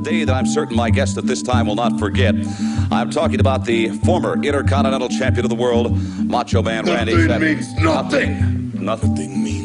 day that I'm certain my guest at this time will not forget. I'm talking about the former Intercontinental Champion of the world, Macho Man Randy Savage. Nothing means nothing. Nothing means